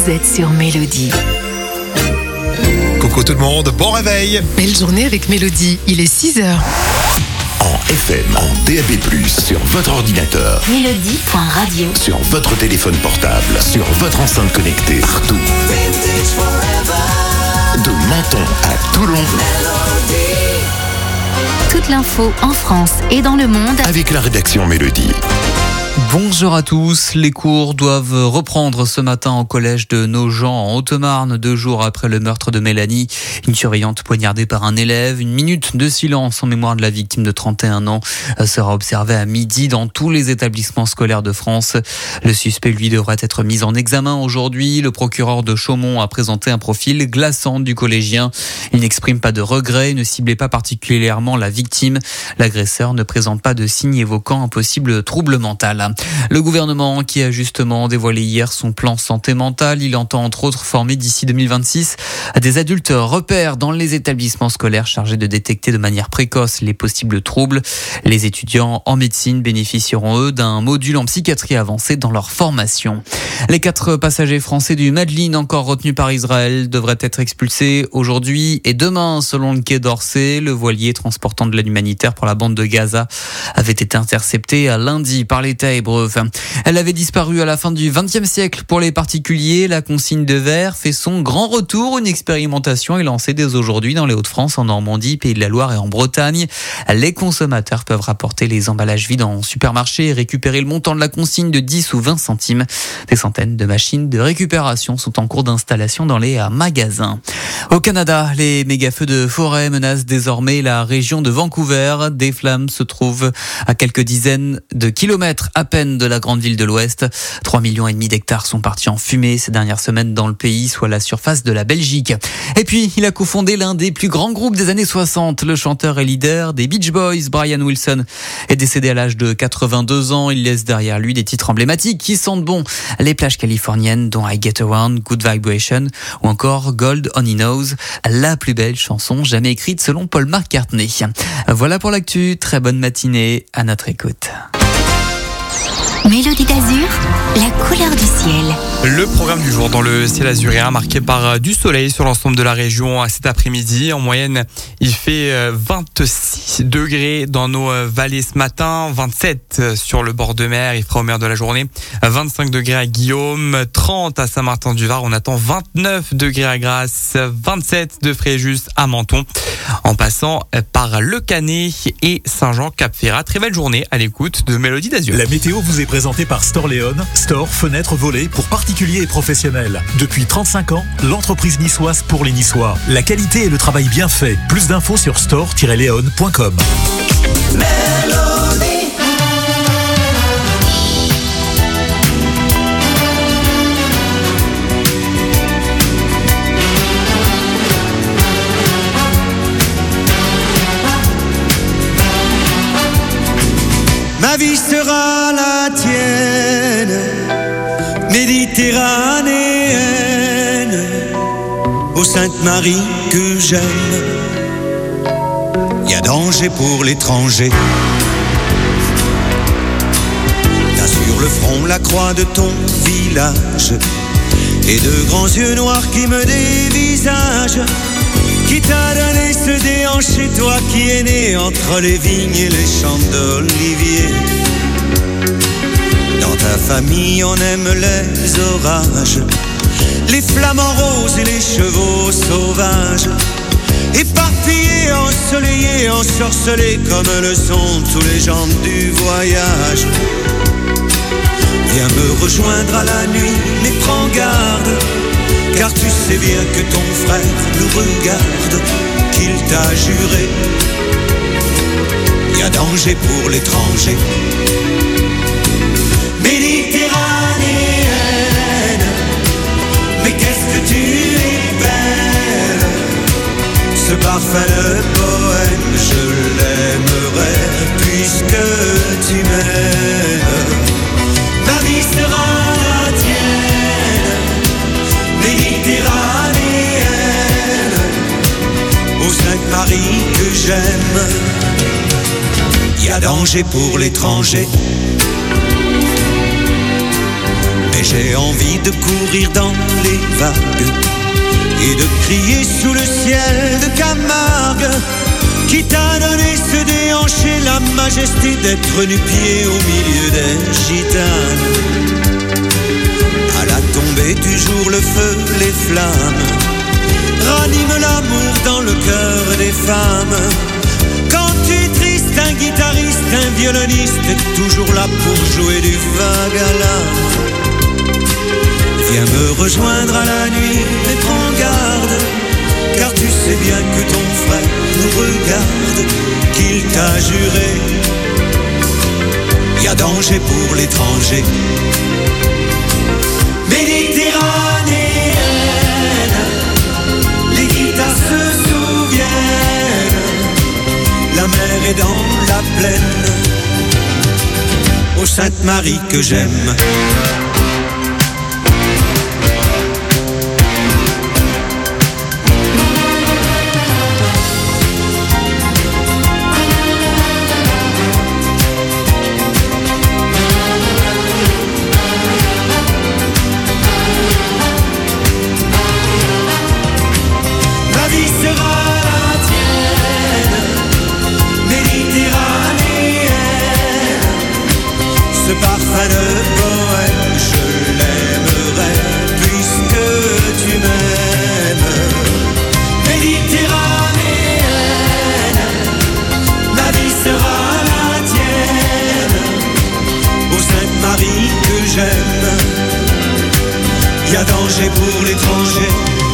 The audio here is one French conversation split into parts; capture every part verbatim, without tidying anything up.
vous êtes sur Mélodie. Coucou tout le monde, bon réveil. Belle journée avec Mélodie, il est six heures. En F M, en D A B plus, sur votre ordinateur, Mélodie point radio. sur votre téléphone portable, sur votre enceinte connectée, partout. De Menton à Toulon, Toute l'info en France et dans le monde. avec la rédaction Mélodie. Bonjour à tous. Les cours doivent reprendre ce matin au collège de Nogent en Haute-Marne, deux jours après le meurtre de Mélanie, une surveillante poignardée par un élève. Une minute de silence en mémoire de la victime de trente et un ans sera observée à midi dans tous les établissements scolaires de France. Le suspect, lui, devrait être mis en examen aujourd'hui. Le procureur de Chaumont a présenté un profil glaçant du collégien. Il n'exprime pas de regret, ne ciblait pas particulièrement la victime. L'agresseur ne présente pas de signes évoquant un possible trouble mental. Le gouvernement qui a justement dévoilé hier son plan santé mentale, il entend entre autres former d'ici deux mille vingt-six des adultes repères dans les établissements scolaires chargés de détecter de manière précoce les possibles troubles. Les étudiants en médecine bénéficieront eux d'un module en psychiatrie avancée dans leur formation. Les quatre passagers français du Madeline encore retenus par Israël devraient être expulsés aujourd'hui et demain selon le Quai d'Orsay. Le voilier transportant de l'aide humanitaire pour la bande de Gaza avait été intercepté à lundi par l'État hébreu. Elle avait disparu à la fin du vingtième siècle. Pour les particuliers, la consigne de verre fait son grand retour. Une expérimentation est lancée dès aujourd'hui dans les Hauts-de-France, en Normandie, Pays de la Loire et en Bretagne. Les consommateurs peuvent rapporter les emballages vides en supermarché et récupérer le montant de la consigne de dix ou vingt centimes. Des centaines de machines de récupération sont en cours d'installation dans les magasins. Au Canada, les méga-feux de forêt menacent désormais la région de Vancouver. Des flammes se trouvent à quelques dizaines de kilomètres à peine de la grande ville de l'Ouest. trois millions et demi d'hectares sont partis en fumée ces dernières semaines dans le pays, soit la surface de la Belgique. Et puis, il a cofondé l'un des plus grands groupes des années soixante. Le chanteur et leader des Beach Boys, Brian Wilson, est décédé à l'âge de quatre-vingt-deux ans. Il laisse derrière lui des titres emblématiques qui sentent bon. Les plages californiennes, dont I Get Around, Good Vibration ou encore Gold Only Knows, la plus belle chanson jamais écrite selon Paul McCartney. Voilà pour l'actu. Très bonne matinée à notre écoute. Mélodie d'Azur, la couleur du ciel. Le programme du jour dans le ciel azuréen marqué par du soleil sur l'ensemble de la région cet après-midi. En moyenne, il fait vingt-six degrés dans nos vallées ce matin, vingt-sept sur le bord de mer, il fera au meilleur de la journée, vingt-cinq degrés à Guillaume, trente à Saint-Martin-du-Var, on attend vingt-neuf degrés à Grasse, vingt-sept de Fréjus à Menton, en passant par Le Canet et Saint-Jean-Cap-Ferrat. Très belle journée à l'écoute de Mélodie d'Azur. La météo vous est présentée par Storléon. Store, fenêtres, volets pour particuliers et professionnels. Depuis trente-cinq ans, l'entreprise niçoise pour les Niçois. La qualité et le travail bien fait. Plus d'infos sur store tiret léon point com. Ma vie sera la tienne, méditerranéenne, ô Sainte Marie que j'aime. Y a danger pour l'étranger. T'as sur le front la croix de ton village et de grands yeux noirs qui me dévisagent. Qui t'a donné ce déhanché, toi qui es né entre les vignes et les champs d'olivier. Dans ta famille on aime les orages, les flamants roses et les chevaux sauvages, éparpillés, ensoleillés, ensorcelés comme le sont tous les gens du voyage. Viens me rejoindre à la nuit, mais prends garde, car tu sais bien que ton frère nous regarde, qu'il t'a juré. Y a danger pour l'étranger. Méditerranéenne, mais qu'est-ce que tu es belle. Ce parfait de poème, je l'aimerais puisque tu m'aimes. Ma vie sera la tienne, méditerranéenne, ô Sainte Marie que j'aime. Y a danger pour l'étranger, mais j'ai envie de courir dans les vagues et de crier sous le ciel de Camargue, qui t'a donné ce déhanché, la majesté d'être nu-pied au milieu des gitanes. À la tombée du jour, le feu, les flammes raniment l'amour dans le cœur des femmes. Quand tu es triste, un guitariste, un violoniste est toujours là pour jouer du vague à l'âme. Viens me rejoindre à la nuit et prends garde, car tu sais bien que ton frère nous regarde, qu'il t'a juré, y a danger pour l'étranger. Méditerranéenne, les guitares se souviennent, la mer est dans la plaine, ô Sainte-Marie que j'aime. Parfum de poème, je l'aimerai puisque tu m'aimes. Méditerranéenne, ma vie sera la tienne. Ô Sainte-Marie que j'aime, y a danger pour l'étranger.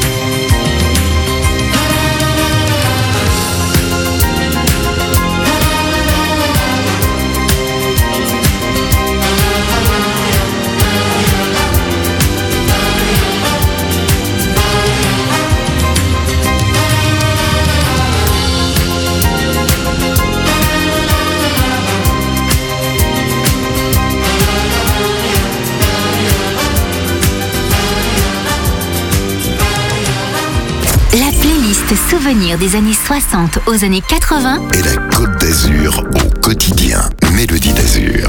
Souvenirs des années soixante aux années quatre-vingts. Et la Côte d'Azur au quotidien. Mélodie d'Azur.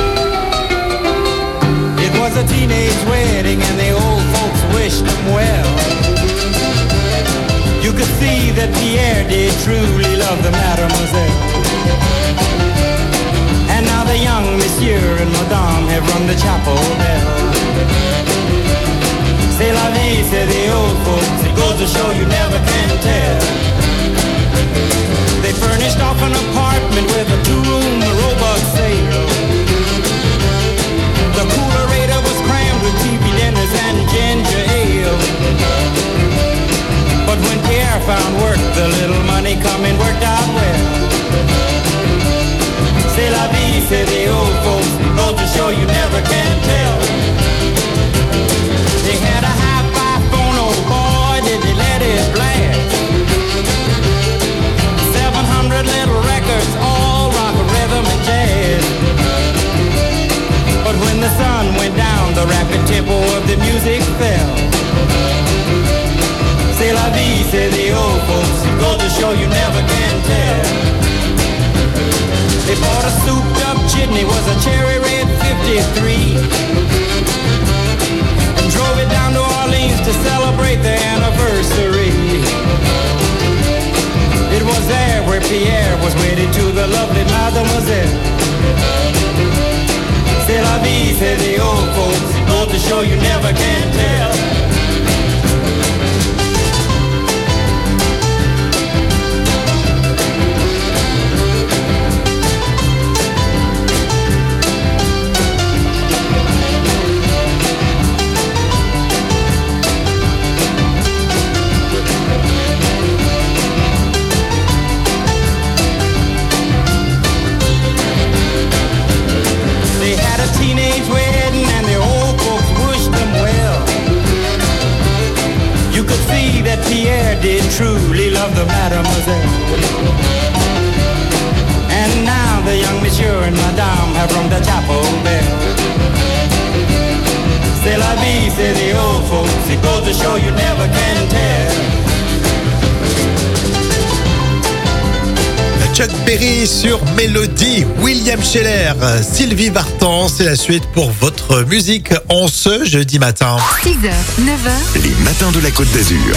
It was a teenage wedding and the old folks wished them well. You could see that Pierre did truly love the mademoiselle. And now the young monsieur and madame have rung the chapel bell. C'est la vie, c'est the old folks. It goes to show you never can tell. They furnished off an apartment with a two-room robot sale. The coolerator was crammed with T V dinners and ginger ale. But when Pierre found work, the little money coming worked out well. C'est la vie, c'est the old folks. It goes to show you never can tell. They had a hi-fi phone, oh boy, did they let it blast. Seven hundred little records, all rock, rhythm, and jazz. But when the sun went down, the rapid tempo of the music fell. C'est la vie, c'est the old folks. It goes to show you never can tell. They bought a souped-up jitney, was a cherry red fifty-three. Drove it down to Orleans to celebrate their anniversary. It was there where Pierre was wedded to the lovely mademoiselle. C'est la vie, c'est the old folks. It goes to show you never can tell. Teenage wedding and the old folks wished them well. You could see that Pierre did truly love the mademoiselle. And now the young monsieur and madame have rung the chapel bell. C'est la vie, c'est the old folks. It goes to show you never can tell. La Chuck Berry sur Mélodie, William Scheller, Sylvie Vartan, c'est la suite pour votre musique en ce jeudi matin. six heures, neuf heures. Les matins de la Côte d'Azur.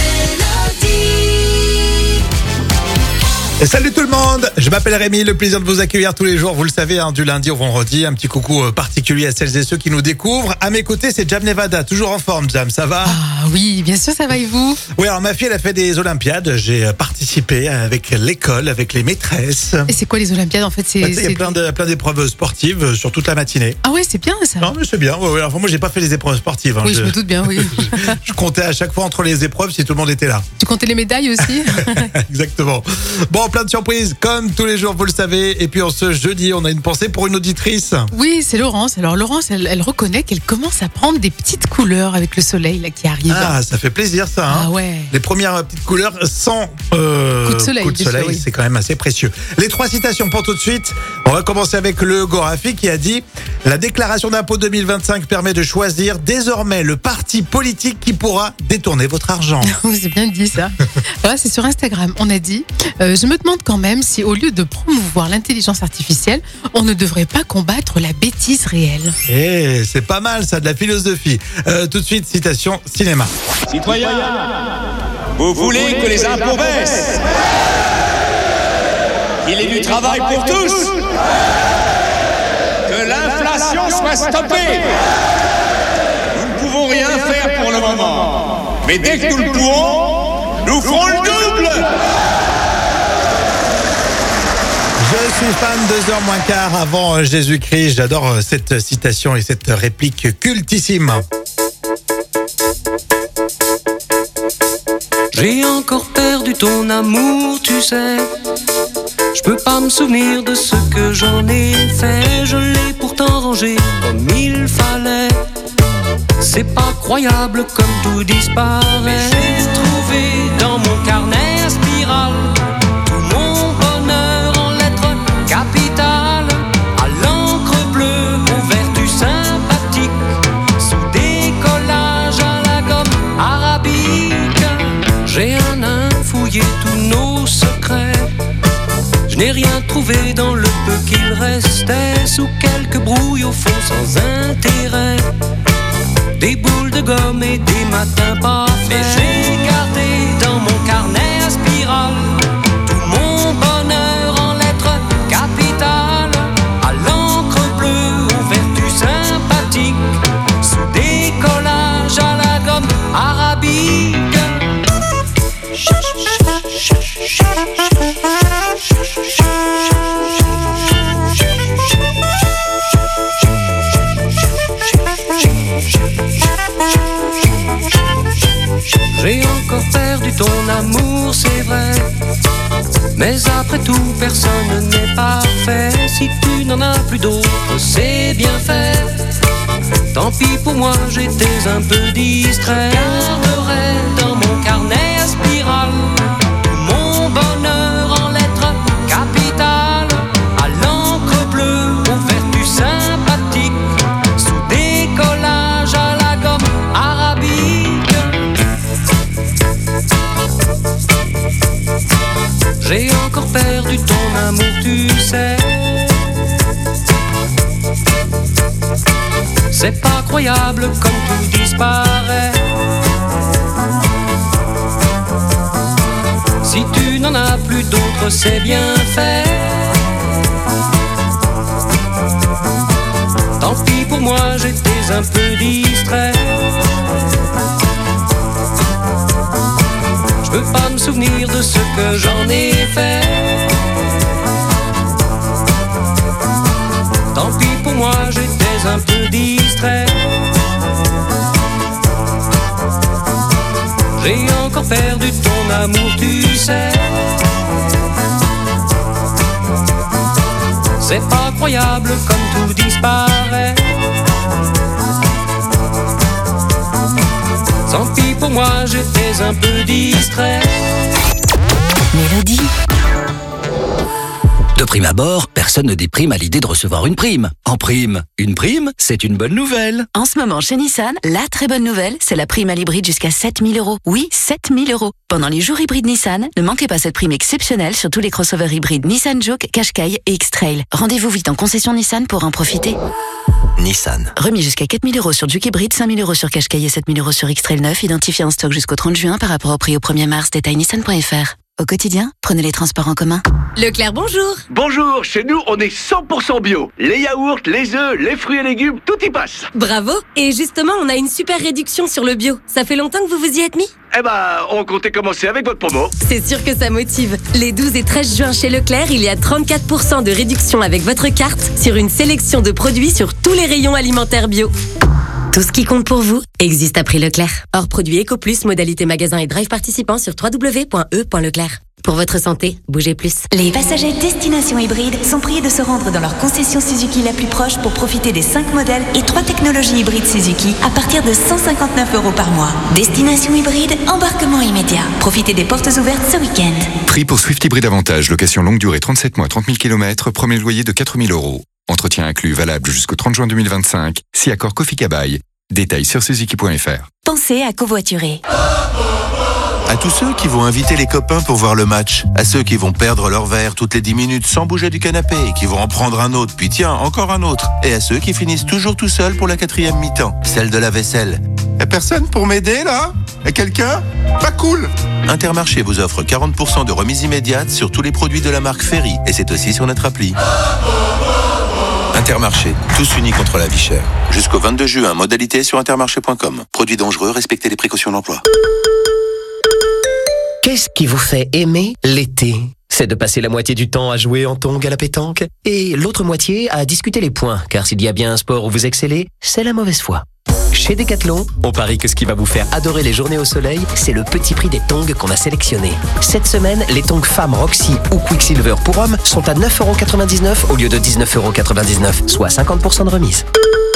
Et salut tout le monde, je m'appelle Rémi, le plaisir de vous accueillir tous les jours, vous le savez, hein, du lundi au vendredi. Un petit coucou particulier à celles et ceux qui nous découvrent. À mes côtés, c'est Jam Nevada, toujours en forme. Jam, ça va? Ah oui, bien sûr, ça va et vous? Oui, alors ma fille, elle a fait des Olympiades. J'ai participé avec l'école, avec les maîtresses. Et c'est quoi les Olympiades en fait? C'est, Il y a c'est plein, des- de, plein d'épreuves sportives sur toute la matinée. Ah ouais, c'est bien ça. Non, mais c'est bien. Ouais, ouais. Enfin, moi, j'ai pas fait les épreuves sportives. hein. Oui, je, je me doute bien, oui. je comptais à chaque fois entre les épreuves si tout le monde était là. Tu comptais les médailles aussi? Exactement. Bon, plein de surprises, comme tous les jours, vous le savez. Et puis, en ce jeudi, on a une pensée pour une auditrice. Oui, c'est Laurence. Alors Laurence, elle, elle reconnaît qu'elle commence à prendre des petites couleurs avec le soleil là qui arrive. Ah, ça fait plaisir, ça. Hein. Ah ouais. Les premières petites couleurs sans euh, Coup de soleil, bien sûr, oui. c'est quand même assez précieux. Les trois citations pour tout de suite. On va commencer avec le Gorafi qui a dit « La déclaration d'impôt deux mille vingt-cinq permet de choisir désormais le parti politique qui pourra détourner votre argent. » C'est bien dit ça. Voilà, c'est sur Instagram. On a dit euh, je me demande quand même si au lieu de promouvoir l'intelligence artificielle, on ne devrait pas combattre la bêtise réelle. Eh, c'est pas mal ça, de la philosophie. Euh, tout de suite, citation cinéma. Citoyens, vous voulez que les impôts baissent? Qu'il y ait du travail pour tous? Que l'inflation soit stoppée? Nous ne pouvons rien faire pour le moment. Mais dès que nous le pourrons, nous ferons le double! Je suis fan de deux heures moins quart avant Jésus-Christ. J'adore cette citation et cette réplique cultissime. J'ai encore perdu ton amour, tu sais. Je peux pas me souvenir de ce que j'en ai fait. Je l'ai pourtant rangé comme il fallait. C'est pas croyable comme tout disparaît. Mais j'ai trouvé dans mon carnet à spirale tout mon bonheur en lettres capitales, à l'encre bleue, aux vertus sympathiques, sous décollage à la gomme arabique. J'ai un nain fouillé tous nos secrets. Je n'ai rien trouvé dans le peu qu'il restait, sous quelques brouilles au fond sans intérêt. Des boules de gomme et des matins pas faits. Mais j'ai gardé dans mon carnet à spirale tout mon bonheur en lettres capitales, à l'encre bleue, aux vertus sympathiques, sous décollage à la gomme arabique. J'ai encore perdu ton amour, c'est vrai. Mais après tout, personne n'est parfait. Si tu n'en as plus d'autres, c'est bien fait. Tant pis pour moi, j'étais un peu distrait. Garderai dans mon carnet à spirale tout mon bonheur en lettres capitales, à l'encre bleue, aux vertus sympathiques, sous décollage à la gomme arabique. J'ai encore perdu ton amour, tu sais. C'est pas croyable comme tout disparaît. Si tu n'en as plus d'autres, c'est bien fait. Tant pis pour moi, j'étais un peu distrait. Je peux pas me souvenir de ce que j'en ai fait. Tant pis pour moi, j'étais un peu distrait. J'ai encore perdu ton amour, tu sais. C'est pas croyable comme tout disparaît. Tant pis pour moi, j'étais un peu distrait. Mélodie. De prime abord, personne personne ne déprime à l'idée de recevoir une prime. En prime, une prime, c'est une bonne nouvelle. En ce moment, chez Nissan, la très bonne nouvelle, c'est la prime à l'hybride jusqu'à sept mille euros. Oui, sept mille euros. Pendant les jours hybrides Nissan, ne manquez pas cette prime exceptionnelle sur tous les crossovers hybrides Nissan Juke, Qashqai et X-Trail. Rendez-vous vite en concession Nissan pour en profiter. Nissan. Remis jusqu'à quatre mille euros sur Juke hybride, cinq mille euros sur Qashqai et sept mille euros sur X-Trail neuf, identifié en stock jusqu'au trente juin par rapport au prix au premier mars. Détail nissan point f r. Au quotidien, prenez les transports en commun. Leclerc, bonjour. Bonjour, chez nous, on est cent pour cent bio. Les yaourts, les œufs, les fruits et légumes, tout y passe. Bravo. Et justement, on a une super réduction sur le bio. Ça fait longtemps que vous vous y êtes mis ? Eh ben, on comptait commencer avec votre promo. C'est sûr que ça motive. Les douze et treize juin chez Leclerc, il y a trente-quatre pour cent de réduction avec votre carte sur une sélection de produits sur tous les rayons alimentaires bio. Tout ce qui compte pour vous existe à prix Leclerc. Hors produit EcoPlus, modalité magasin et drive participant sur w w w point e point leclerc. Pour votre santé, bougez plus. Les passagers destination hybride sont priés de se rendre dans leur concession Suzuki la plus proche pour profiter des cinq modèles et trois technologies hybrides Suzuki à partir de cent cinquante-neuf euros par mois. Destination hybride, embarquement immédiat. Profitez des portes ouvertes ce week-end. Prix pour Swift Hybride Avantage, location longue durée trente-sept mois, trente mille kilomètres, premier loyer de quatre mille euros. Entretien inclus valable jusqu'au trente juin deux mille vingt-cinq. Si accord Kofi Kabaï. Détails sur suzuki point f r. Pensez à covoiturer. À tous ceux qui vont inviter les copains pour voir le match, à ceux qui vont perdre leur verre toutes les dix minutes sans bouger du canapé et qui vont en prendre un autre, puis tiens, encore un autre, et à ceux qui finissent toujours tout seuls pour la quatrième mi-temps, celle de la vaisselle. Y'a personne pour m'aider là ? Y'a quelqu'un ? Pas cool ! Intermarché vous offre quarante pour cent de remise immédiate sur tous les produits de la marque Ferry, et c'est aussi sur notre appli. Intermarché, tous unis contre la vie chère. Jusqu'au vingt-deux juin, modalité sur intermarché point com. Produits dangereux, respectez les précautions d'emploi. Qu'est-ce qui vous fait aimer l'été ? C'est de passer la moitié du temps à jouer en tongs à la pétanque et l'autre moitié à discuter les points, car s'il y a bien un sport où vous excellez, c'est la mauvaise foi. Chez Decathlon, on parie que ce qui va vous faire adorer les journées au soleil, c'est le petit prix des tongs qu'on a sélectionnés. Cette semaine, les tongs femmes Roxy ou Quicksilver pour hommes sont à neuf euros quatre-vingt-dix-neuf au lieu de dix-neuf euros quatre-vingt-dix-neuf, soit cinquante pour cent de remise.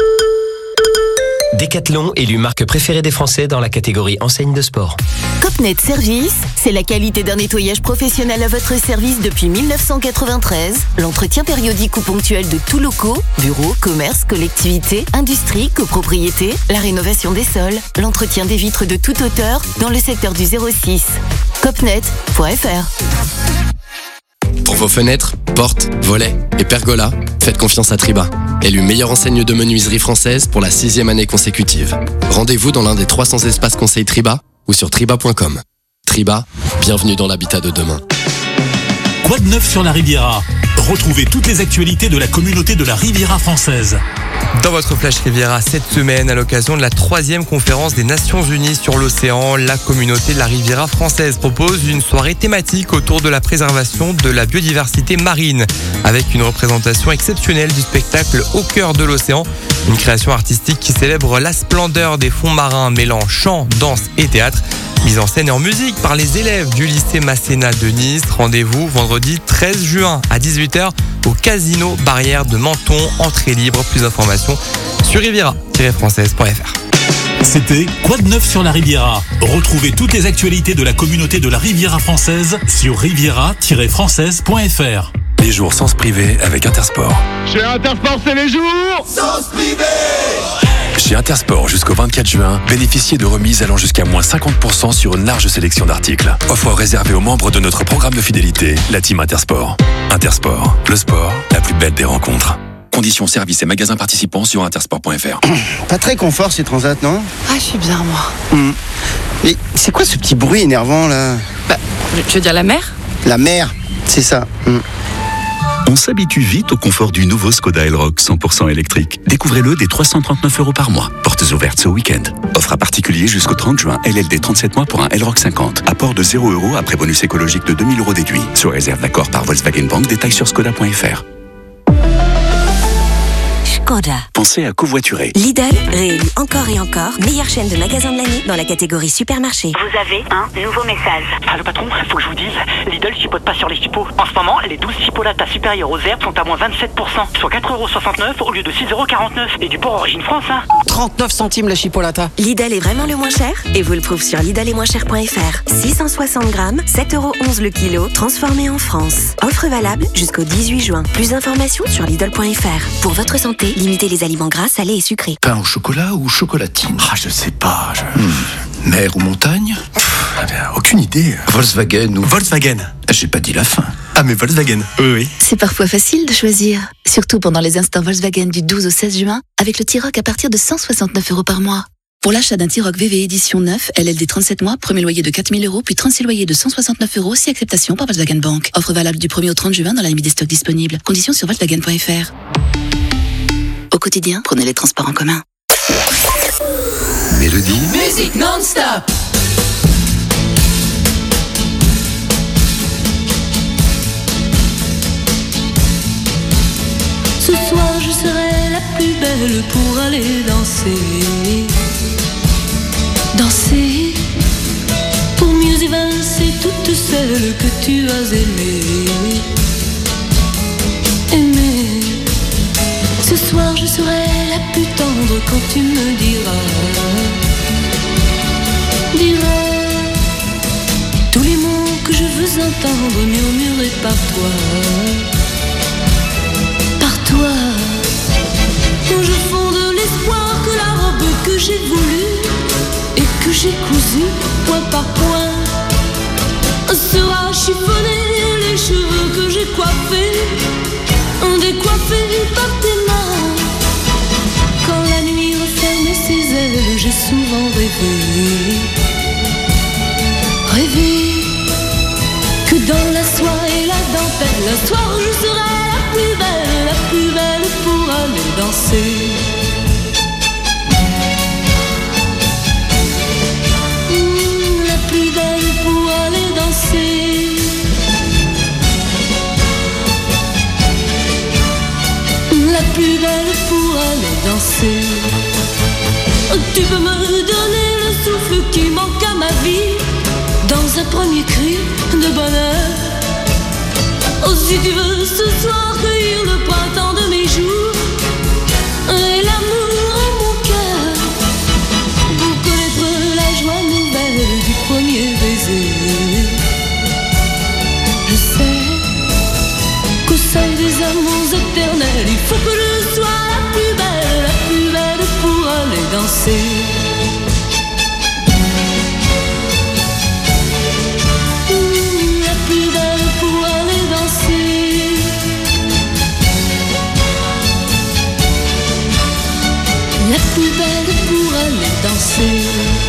Decathlon, élu marque préférée des Français dans la catégorie enseigne de sport. Copnet Service, c'est la qualité d'un nettoyage professionnel à votre service depuis mille neuf cent quatre-vingt-treize. L'entretien périodique ou ponctuel de tous locaux, bureaux, commerces, collectivités, industries, copropriétés, la rénovation des sols, l'entretien des vitres de toute hauteur dans le secteur du zéro six. copnet point f r. Pour vos fenêtres, portes, volets et pergolas, faites confiance à Triba. Élu meilleure enseigne de menuiserie française pour la sixième année consécutive. Rendez-vous dans l'un des trois cents espaces conseils Triba ou sur triba point com. Triba, bienvenue dans l'habitat de demain. Quoi de neuf sur la Riviera ? Retrouvez toutes les actualités de la communauté de la Riviera française. Dans votre Flash Riviera cette semaine, à l'occasion de la troisième conférence des Nations Unies sur l'océan, la communauté de la Riviera française propose une soirée thématique autour de la préservation de la biodiversité marine, avec une représentation exceptionnelle du spectacle Au cœur de l'océan, une création artistique qui célèbre la splendeur des fonds marins mêlant chant, danse et théâtre. Mise en scène et en musique par les élèves du lycée Masséna de Nice. Rendez-vous vendredi treize juin à dix-huit heures au Casino Barrière de Menton. Entrée libre. Plus d'informations sur riviera tiret française point f r. C'était Quoi de neuf sur la Riviera ? Retrouvez toutes les actualités de la communauté de la Riviera française sur riviera tiret française point f r. Les jours sens privé avec Intersport. Chez Intersport, c'est les jours Sens privé. Chez Intersport, jusqu'au vingt-quatre juin, bénéficiez de remises allant jusqu'à moins cinquante pour cent sur une large sélection d'articles. Offre réservée aux membres de notre programme de fidélité, la Team Intersport. Intersport, le sport, la plus belle des rencontres. Conditions, services et magasins participants sur intersport point f r. Pas très confort ces transats, non ? Ah, je suis bien, moi. Mmh. Mais c'est quoi ce petit bruit énervant, là ? Bah, je veux dire la mer ? La mer, c'est ça. Mmh. On s'habitue vite au confort du nouveau Skoda Elroq cent pour cent électrique. Découvrez-le dès trois cent trente-neuf euros par mois. Portes ouvertes ce week-end. Offre à particulier jusqu'au trente juin. L L D trente-sept mois pour un Elroq cinquante. Apport de zéro euros après bonus écologique de deux mille euros déduit. Sur réserve d'accord par Volkswagen Bank. Détails sur skoda point f r. Skoda. Pensez à covoiturer. Lidl, réélu encore et encore, meilleure chaîne de magasins de l'année dans la catégorie supermarché. Vous avez un nouveau message. Ah, le patron, faut que je vous dise, Lidl chipote pas sur les chipots. En ce moment, les douze chipolatas supérieures aux herbes sont à moins vingt-sept pour cent, soit quatre euros soixante-neuf au lieu de six euros quarante-neuf. Et du port origine France, hein. trente-neuf centimes la chipolata. Lidl est vraiment le moins cher et vous le prouve sur Lidl et moins cher point f r. six cent soixante grammes, sept euros onze le kilo, transformé en France. Offre valable jusqu'au dix-huit juin. Plus d'informations sur Lidl point f r. Pour votre santé, limitez les aliments gras, salés et sucrés. Pain au chocolat ou chocolatine? Ah, je sais pas. Je... Hmm. Mer ou montagne? Pff, aucune idée. Volkswagen ou... Volkswagen. J'ai pas dit la fin. Ah, mais Volkswagen. Oui, oui. C'est parfois facile de choisir, surtout pendant les instants Volkswagen du douze au seize juin, avec le T-Roc à partir de cent soixante-neuf euros par mois. Pour l'achat d'un T-Roc V V édition neuf, L L D trente-sept mois, premier loyer de quatre mille euros, puis trente-six loyers de cent soixante-neuf euros, si acceptation par Volkswagen Bank. Offre valable du premier au trente juin dans la limite des stocks disponibles. Conditions sur Volkswagen point f r. Au quotidien, prenez les transports en commun. Mélodie. Musique non-stop. Ce soir je serai la plus belle pour aller danser. Danser pour mieux évincer toutes celles que tu as aimées. Aimer. Ce soir je serai la plus tendre quand tu me diras. Diras tous les mots que je veux entendre murmurés par toi. Toi, je fonde l'espoir que la robe que j'ai voulue et que j'ai cousue point par point sera chiffonnée, les cheveux que j'ai coiffés, décoiffés par tes mains. Quand la nuit referme ses ailes, j'ai souvent rêvé, rêvé que dans la soie et la dentelle, un soir je serai la plus belle, la plus belle pour aller danser. Mmh, la plus belle pour aller danser. La plus belle pour aller danser. Tu peux me donner le souffle qui manque à ma vie, dans un premier cri de bonheur. Oh, si tu veux ce soir cueillir le printemps de mes jours et l'amour en mon cœur, pour connaître la joie nouvelle du premier baiser. Je sais qu'au sein des amours éternels, il faut que je sois la plus belle, la plus belle pour aller danser. La plus belle pour aller danser.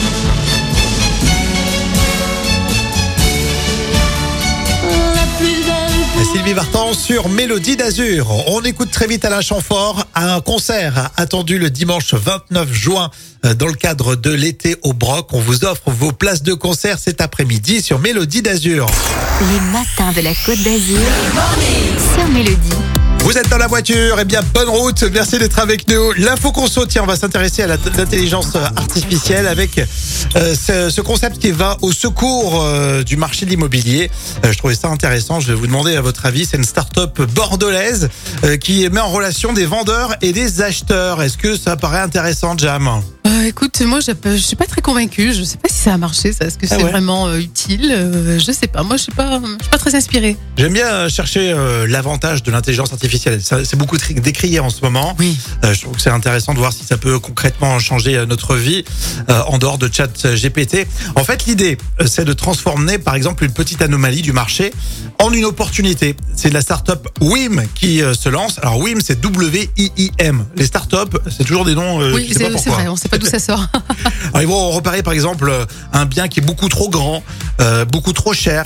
La plus belle pour... Sylvie Vartan sur Mélodie d'Azur. On écoute très vite Alain Chamfort à un concert attendu le dimanche vingt-neuf juin dans le cadre de l'été au Broc. On vous offre vos places de concert cet après-midi sur Mélodie d'Azur. Les matins de la Côte d'Azur sur Mélodie. Vous êtes dans la voiture, eh bien bonne route, merci d'être avec nous. L'info conso, tiens, on va s'intéresser à la, l'intelligence artificielle avec euh, ce, ce concept qui va au secours euh, du marché de l'immobilier. Euh, je trouvais ça intéressant, je vais vous demander à votre avis, c'est une start-up bordelaise euh, qui met en relation des vendeurs et des acheteurs. Est-ce que ça paraît intéressant, Jam ? Euh, écoute, moi je ne suis pas très convaincue, je ne sais pas si ça a marché, ça. Est-ce que c'est ah ouais. vraiment euh, utile euh, Je ne sais pas, moi je ne suis, suis pas très inspirée. J'aime bien chercher euh, l'avantage de l'intelligence artificielle. C'est beaucoup décrié en ce moment. Oui. Euh, je trouve que c'est intéressant de voir si ça peut concrètement changer notre vie euh, en dehors de ChatGPT. En fait, l'idée, c'est de transformer, par exemple, une petite anomalie du marché en une opportunité. C'est de la start-up Wim qui euh, se lance. Alors Wim, c'est W I I M. Les start-up, c'est toujours des noms. Euh, oui, c'est, c'est vrai. On ne sait pas d'où ça sort. Alors, ils vont repérer, par exemple, un bien qui est beaucoup trop grand, euh, beaucoup trop cher,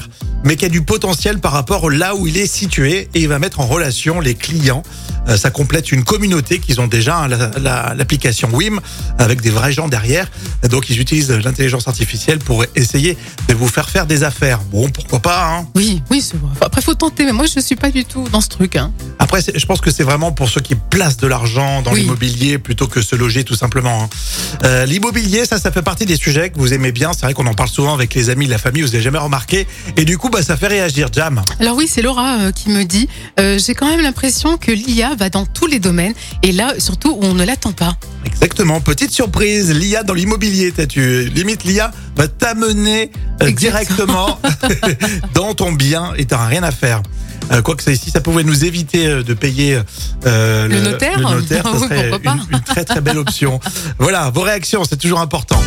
mais qui a du potentiel par rapport là où il est situé et il va mettre en relation les clients. Euh, ça complète une communauté qu'ils ont déjà, hein, la, la, l'application Wim, avec des vrais gens derrière. Donc ils utilisent l'intelligence artificielle pour essayer de vous faire faire des affaires. Bon, pourquoi pas, hein. Oui, oui, c'est vrai. Après, faut tenter, mais moi, je suis pas du tout dans ce truc, hein. Après, c'est, je pense que c'est vraiment pour ceux qui placent de l'argent dans oui. l'immobilier plutôt que se loger tout simplement, hein. Euh, l'immobilier, ça, ça fait partie des sujets que vous aimez bien. C'est vrai qu'on en parle souvent avec les amis, la famille, vous avez jamais remarqué. Et du coup, bah, ça fait réagir, Jam. Alors oui, c'est Laura euh, qui me dit, euh, j'ai quand même l'impression que l'I A va dans tous les domaines et là, surtout, où on ne l'attend pas. Exactement. Petite surprise, l'I A dans l'immobilier. T'as-tu, limite, l'I A va t'amener euh, directement dans ton bien et t'auras rien à faire. Euh, quoi que ça, ici, ça pouvait nous éviter euh, de payer euh, le, le notaire. Le notaire, ça oui, serait une, une très très belle option. Voilà, vos réactions, c'est toujours important.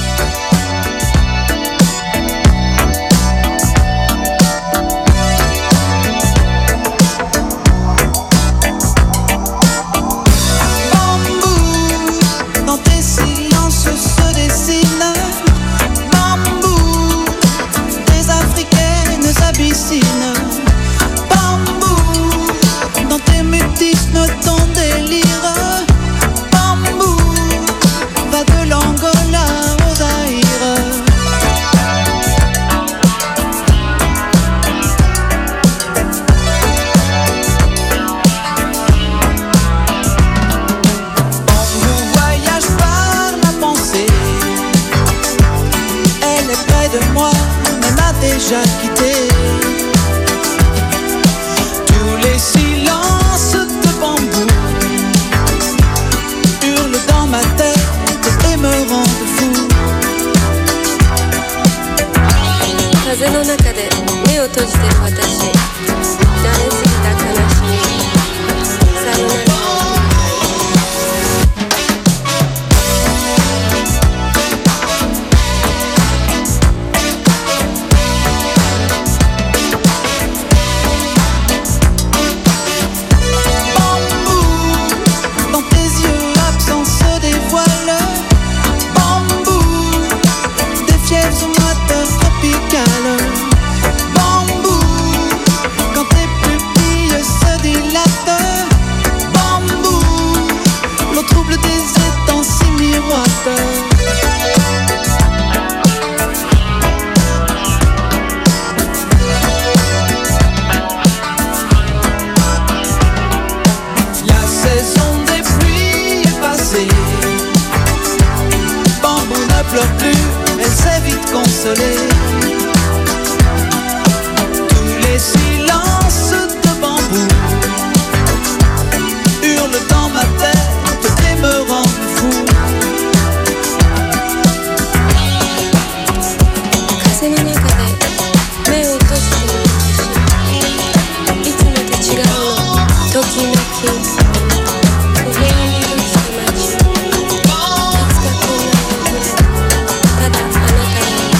Déjà quitté. Tous les silences de bambou hurlent dans ma tête et me rendent fou. 風の中で目を閉じてる私、慣れすぎた悲しみ。さよなら。Tous les silences de bambou hurlent dans ma tête et me rendent fou. 風の中で目を閉じてる私、いつもと違うの時々不平に落ちた街、いつかこんな夜ただあなたに。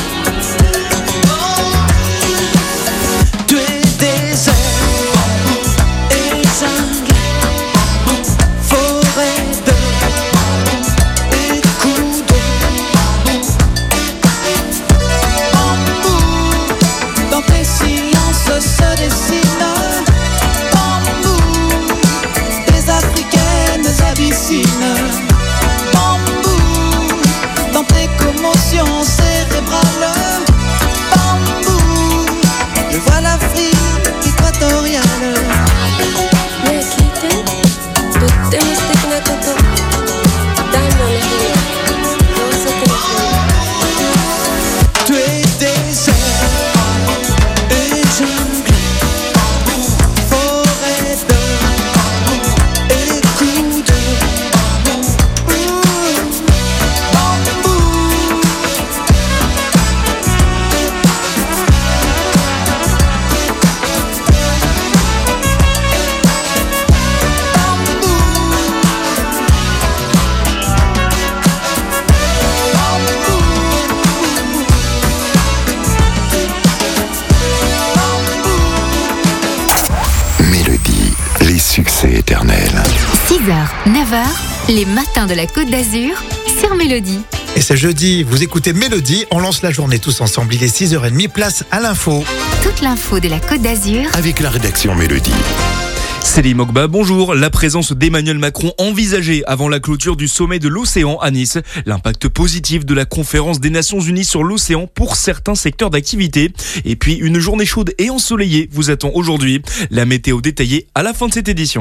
Succès éternel. six heures, neuf heures, les matins de la Côte d'Azur sur Mélodie. Et c'est jeudi, vous écoutez Mélodie, on lance la journée tous ensemble, il est six heures trente, place à l'info. Toute l'info de la Côte d'Azur Avec la rédaction Mélodie. Céline Mogba, bonjour. La présence d'Emmanuel Macron envisagée avant la clôture du sommet de l'océan à Nice. L'impact positif de la conférence des Nations Unies sur l'océan pour certains secteurs d'activité. Et puis une journée chaude et ensoleillée vous attend aujourd'hui. La météo détaillée à la fin de cette édition.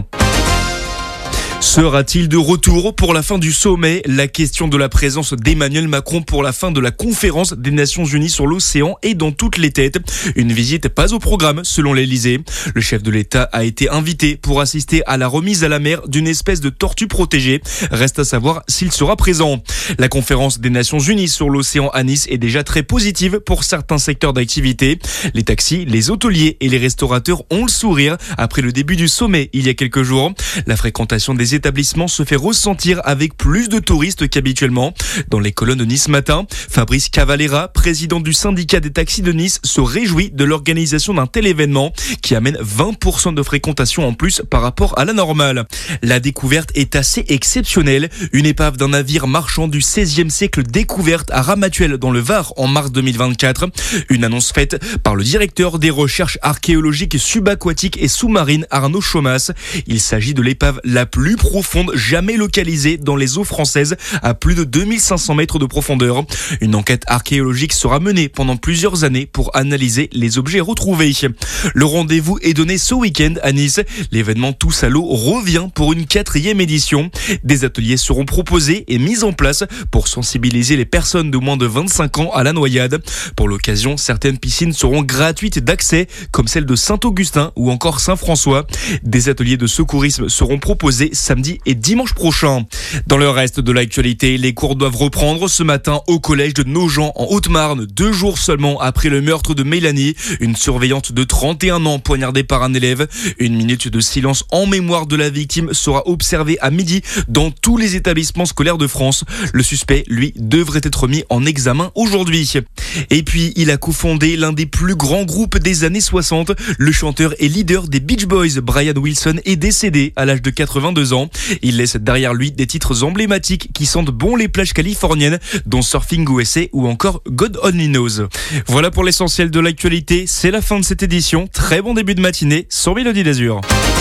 Sera-t-il de retour pour la fin du sommet? La question de la présence d'Emmanuel Macron pour la fin de la conférence des Nations Unies sur l'océan est dans toutes les têtes. Une visite pas au programme selon l'Elysée. Le chef de l'État a été invité pour assister à la remise à la mer d'une espèce de tortue protégée. Reste à savoir s'il sera présent. La conférence des Nations Unies sur l'océan à Nice est déjà très positive pour certains secteurs d'activité. Les taxis, les hôteliers et les restaurateurs ont le sourire après le début du sommet il y a quelques jours. La fréquentation des établissements se fait ressentir avec plus de touristes qu'habituellement. Dans les colonnes de Nice Matin, Fabrice Cavalera, président du syndicat des taxis de Nice, se réjouit de l'organisation d'un tel événement qui amène vingt pour cent de fréquentation en plus par rapport à la normale. La découverte est assez exceptionnelle. Une épave d'un navire marchand du seizième siècle découverte à Ramatuelle dans le Var en mars deux mille vingt-quatre. Une annonce faite par le directeur des recherches archéologiques subaquatiques et sous-marines Arnaud Chomas. Il s'agit de l'épave la plus profonde jamais localisée dans les eaux françaises à plus de deux mille cinq cents mètres de profondeur. Une enquête archéologique sera menée pendant plusieurs années pour analyser les objets retrouvés. Le rendez-vous est donné ce week-end à Nice. L'événement Tous à l'eau revient pour une quatrième édition. Des ateliers seront proposés et mis en place pour sensibiliser les personnes de moins de vingt-cinq ans à la noyade. Pour l'occasion, certaines piscines seront gratuites d'accès, comme celle de Saint-Augustin ou encore Saint-François. Des ateliers de secourisme seront proposés samedi et dimanche prochain. Dans le reste de l'actualité, les cours doivent reprendre ce matin au collège de Nogent en Haute-Marne, deux jours seulement après le meurtre de Mélanie, une surveillante de trente et un ans poignardée par un élève. Une minute de silence en mémoire de la victime sera observée à midi dans tous les établissements scolaires de France. Le suspect, lui, devrait être mis en examen aujourd'hui. Et puis, il a cofondé l'un des plus grands groupes des années soixante. Le chanteur et leader des Beach Boys, Brian Wilson, est décédé à l'âge de quatre-vingt-deux ans. Il laisse derrière lui des titres emblématiques qui sentent bon les plages californiennes, dont Surfing U S A ou encore God Only Knows. Voilà pour l'essentiel de l'actualité. C'est la fin de cette édition. Très bon début de matinée sur Mélodie d'Azur.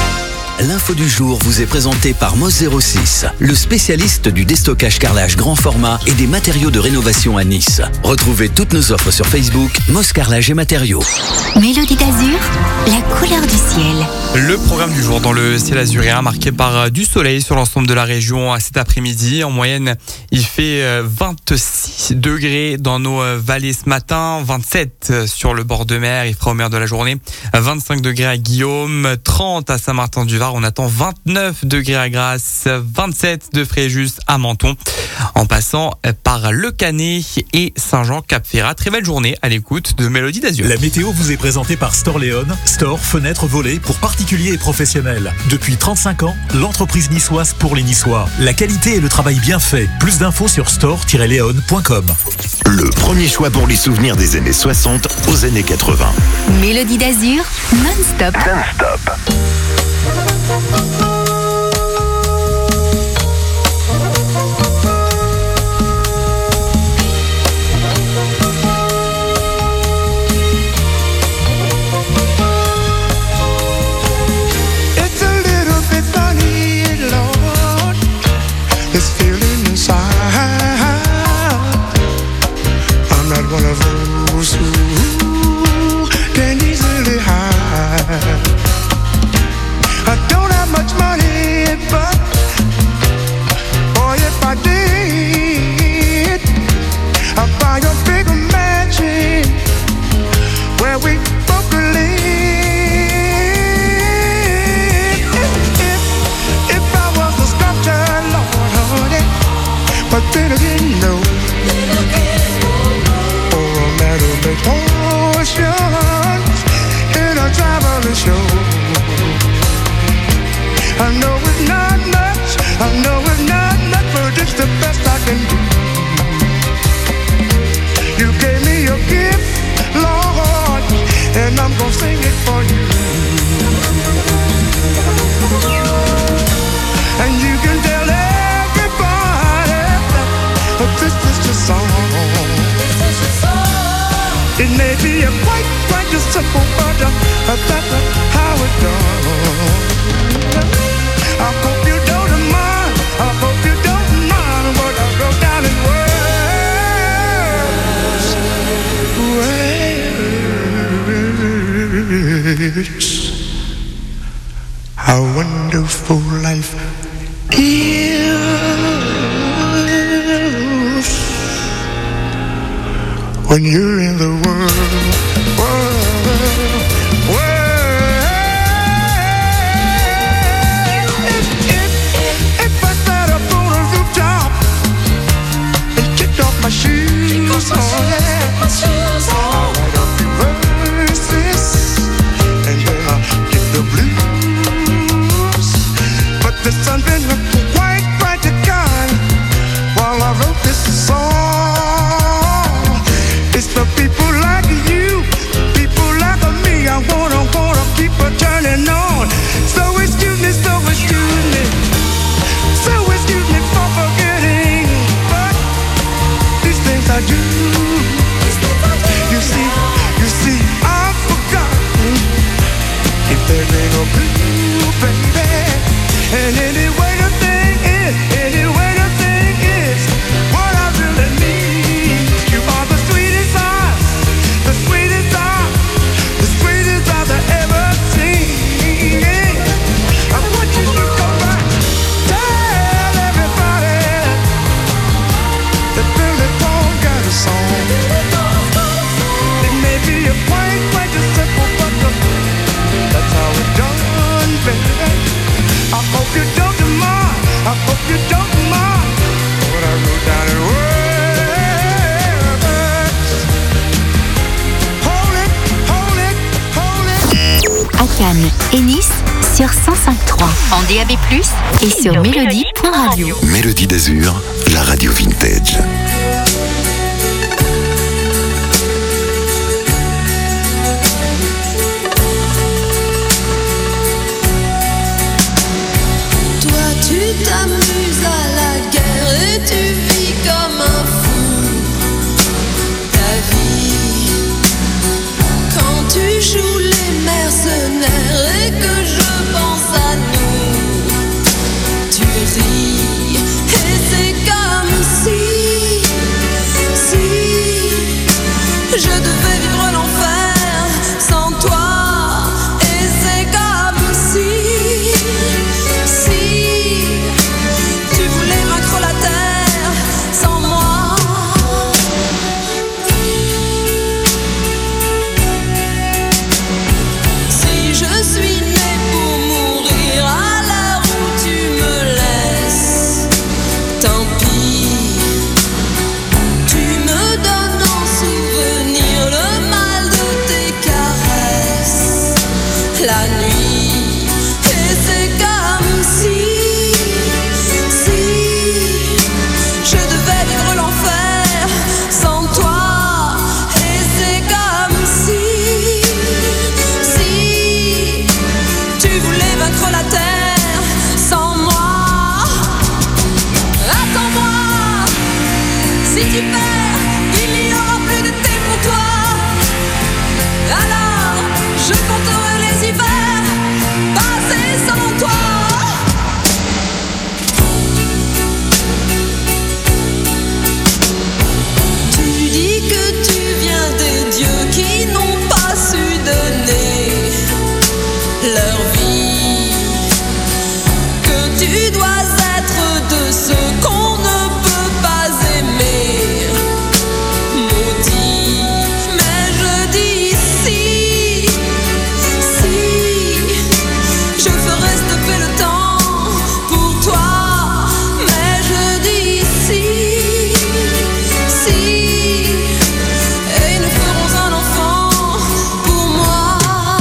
L'info du jour vous est présentée par Moss zéro six, le spécialiste du déstockage carrelage grand format et des matériaux de rénovation à Nice. Retrouvez toutes nos offres sur Facebook, Moss Carrelage et Matériaux. Mélodie d'Azur, la couleur du ciel. Le programme du jour dans le ciel azuréen marqué par du soleil sur l'ensemble de la région cet après-midi. En moyenne, il fait vingt-six degrés dans nos vallées ce matin, vingt-sept sur le bord de mer, il fera au meilleur de la journée, vingt-cinq degrés à Guillaume, trente à Saint-Martin-du-Var. On attend vingt-neuf degrés à Grasse, vingt-sept de Fréjus à Menton, en passant par Le Canet et Saint-Jean-Cap-Ferrat. Très belle journée à l'écoute de Mélodie d'Azur. La météo vous est présentée par Storléon. Store, fenêtres, volets pour particuliers et professionnels. Depuis trente-cinq ans, l'entreprise niçoise pour les Niçois. La qualité et le travail bien fait. Plus d'infos sur store tiret léon point com. Le premier choix pour les souvenirs des années soixante aux années quatre-vingts. Mélodie d'Azur, non-stop. Non-stop. It's a little bit funny, Lord, this feeling inside. I'm not one of those who can easily hide. I don't have much money, but boy, if I did, I'd buy a bigger mansion where we both could live. If, if, if I was a sculptor, Lord, honey, but then again, no. Or a man who makes potions in a traveling show. I know it's not much, I know it's not much, but it's the best I can do. You gave me your gift, Lord, and I'm gonna sing it for you. And you can tell everybody that this is a song. It may be a quite, quite a simple, but uh, that's uh, how it's done. I hope you don't mind. I hope you don't mind what I wrote down in words. Words. How wonderful life is when you're in the world, world, world. If, if, if I sat up on a rooftop and kicked off my shoes, oh yeah, I'll write up the verses and then I'll get the blues. But the sun's been quite, quite a kind while I wrote this song. It's for people like you, people like me. I wanna, wanna keep on turning on. So excuse me, so excuse me, so excuse me for forgetting. But these things I do, you see, you see, I've forgotten. If there ain't no blue, baby, and anyway the thing is, anyway the thing is, what I really need, you are the sweetest eyes, the sweetest eyes, the sweetest eyes I ever seen. I want you to go back, tell everybody that Billy Paul got a song. It may be a quite, quite a simple, but that's how it's done, baby. I hope you don't mind, I hope you don't mind what I wrote down in words. Hold it, hold it, hold it. À Cannes et Nice sur cent cinq trois, en D A B plus, et sur mélodie point radio. Mélodie d'Azur, la radio vintage. Toi tu t'amuses à la guerre et tu vis comme un fou ta vie. Quand tu joues les mercenaires et que je pense à nous, tu ris et c'est comme si, si je devais vivre l'enfer sans toi. Et c'est comme si, si tu voulais vaincre la terre sans moi. Si je suis née pour mourir à l'heure où tu me laisses, tant pis. Tu me donnes en souvenir le mal de tes caresses la nuit. Et c'est comme si, si je devais vivre l'enfer sans toi. Et c'est comme si, si tu voulais vaincre la terre sans moi. Attends-moi, si tu perds, il n'y aura plus de thé pour toi. Alors, je compterai les hivers passés sans toi. Tu dis que tu viens des dieux qui n'ont pas su donner leur vie, que tu dois être de ceux qu'on ne peut pas aimer. Maudit, mais je dis si, si je ferai stopper le temps pour toi. Mais je dis si, si, et nous ferons un enfant pour moi.